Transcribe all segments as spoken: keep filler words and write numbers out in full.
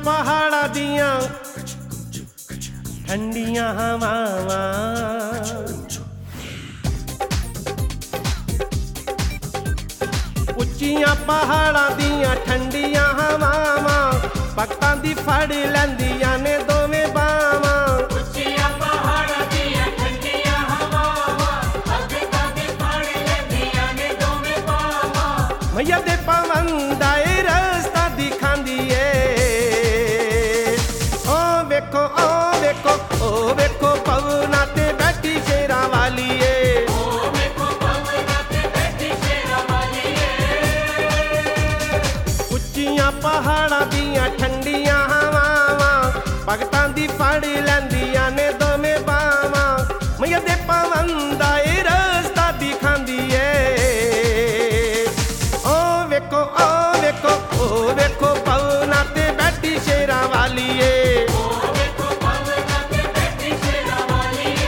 पहाड़ा दियां ठंडियां हवावां, उच्चियां पहाड़ा दियां ठंडियां हवावां भगतां दी फड़ लैंदियां ने दोवें बावां। उच्चियां पहाड़ां दियां ठंडियां हवावां भगतां दी फड़ लैंदियां ने दोवें बावां। मैया दे पवन दा ए रस्ता दिखांदी ए, ओ वेखो ओ वेखो ओ वेखो पवना ते बैठी शेरां वाली ए। ओ वेखो पवना ते बैठी शेरां वाली ए। उच्चियां पहाड़ां दियां ठंडियां हवावां भगतां दी फड़ लैंदियां ने दोवें बावां। मैया दे पवन दा ए रस्ता दिखांदी ए, ओ वेखो ओ वेखो ओ वेखो पवना ते बैठी शेरां वाली ए। ओ वेखो पवना ते बैठी शेरां वाली ए।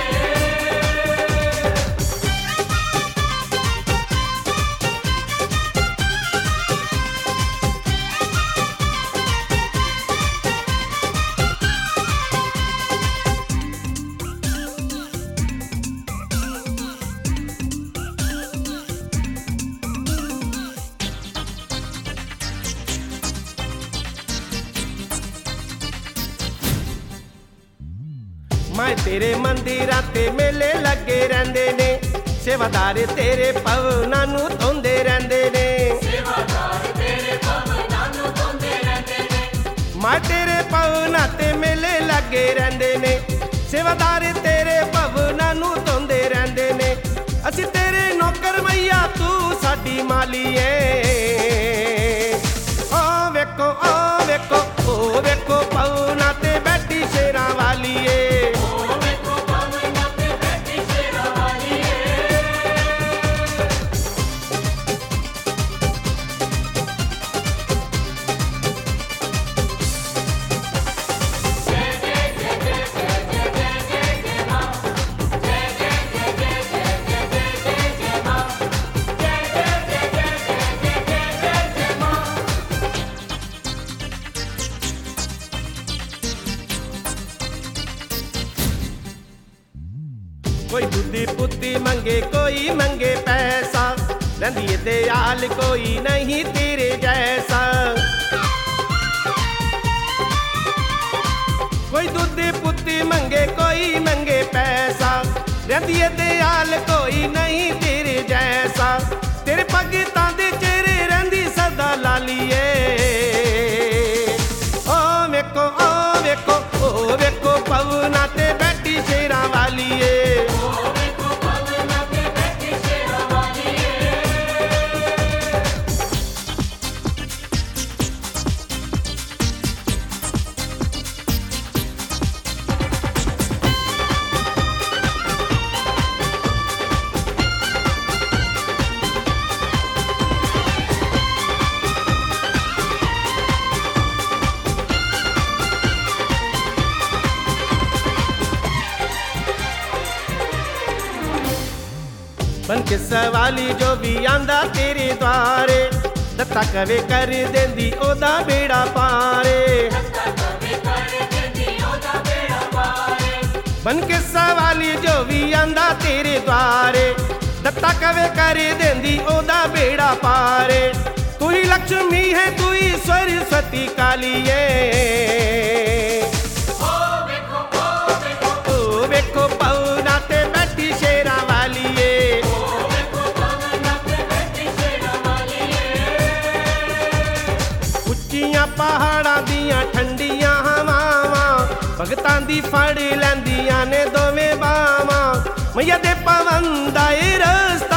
मैं तेरे मंदिरां ते मेले लगे रहंदे ने, सेवादार तेरे पवनां नूं धोंदे रहंदे ने। सेवादार तेरे पवनां नूं धोंदे रहंदे ने। मैं तेरे पवनां ते मेले लगे रहंदे ने, सेवादार तेरे पवनां नूं धोंदे रहंदे ने। असीं तेरे नौकर मैया तू साडी माली ए, ओ वेखो ओ वेखो ओ वेखो पवना ते बैठी शेरां वाली ए। ओ वेखो पवना ते बैठी शेरां वाली ए। कोई बुद्धि पुत्ती मंगे कोई मंगे पैसा, रंधी दयाल कोई नहीं तेरे जैसा। कोई दूधी पुत्ती मंगे कोई मंगे पैसा, रंधी दयाल कोई नहीं तेरे जैसा। तेरे भगतां दे चेहरे रंधी सदा लालिए, ओ वेखो ओ वेखो ओ वेखो पवना ते बैठी शेरां वाली ए। बन के सवाली जो भी आंदा तेरे द्वारे, दत्ता कवे कर देंदी ओदा बेड़ा पारे। बन के सवाली जो भी आंदा तेरे द्वारे, दत्ता कवे कर देंदी ओदा बेड़ा पारे। तू ही लक्ष्मी है तू ही सरस्वती काली ए, ओ वेखो पवना ते बैठी शेरां वाली ए। उच्चियां पहाड़ां दियां ठंडियां हवावां भगतां दी फड़ लैंदियां ने दोवें बावां। मैया दे पवन दा ए रस्ता